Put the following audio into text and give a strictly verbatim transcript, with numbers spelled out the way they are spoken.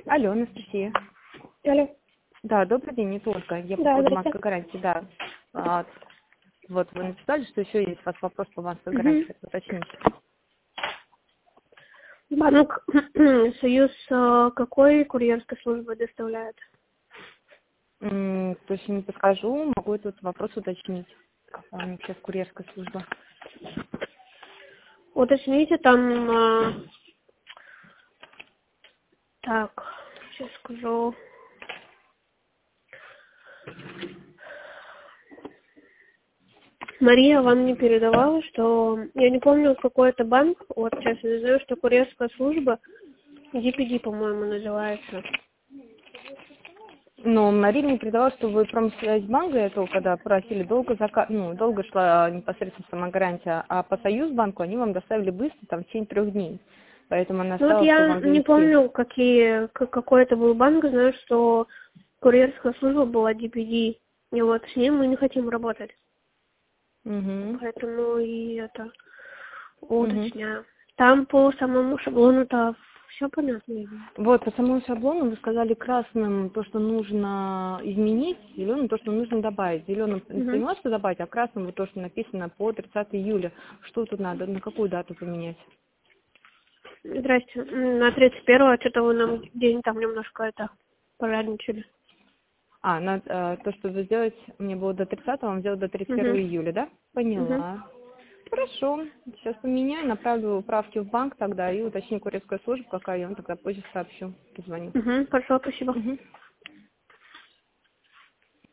Алло, Анастасия. Алло. Да, добрый день, это Ольга. Я по Да, поводу здрасте. банковской гарантии, да. А, вот, вы написали, что еще есть у вас вопрос по банковской гарантии, Угу. хотите уточнить. Банк Союз э, какой курьерской службы доставляет? М, точно не подскажу, могу этот вопрос уточнить. Какая у них сейчас курьерская служба. Уточните там... э, так, сейчас скажу. Мария вам не передавала, что... Я не помню, какой это банк. Вот сейчас я знаю, что курьерская служба ди пи ди, по-моему, называется. Но Мария мне передала, что вы Промсвязьбанка, это когда просили, долго зака... ну, долго шла непосредственно сама гарантия, а по Союзбанку они вам доставили быстро, там, в течение трех дней. Поэтому она Ну вот сказала, что я вам не завести. помню, какие, к- какой это был банк. Знаю, что курьерская служба была ди пи ди. И вот с ним мы не хотим работать. Угу. Поэтому и это Угу. уточняю. Там по самому шаблону-то все понятно. видимо. Вот, по самому шаблону вы сказали красным то, что нужно изменить, зеленым то, что нужно добавить. Зеленым не Мгм. поняла, что добавить, а красным вот то, что написано по тридцатого июля. Что тут надо, на какую дату поменять? Здрасте. М, На тридцать первого что-то вы нам день там немножко это пожадничали. А, на, э, то, что вы сделать, мне было до тридцатого, вам сделать до тридцать первого Угу. июля, да? Угу. Поняла. Хорошо, сейчас поменяю, направлю правки в банк тогда и уточню курьерскую службу, какая, я вам тогда позже сообщу, позвоню. Угу. Хорошо, спасибо. Угу.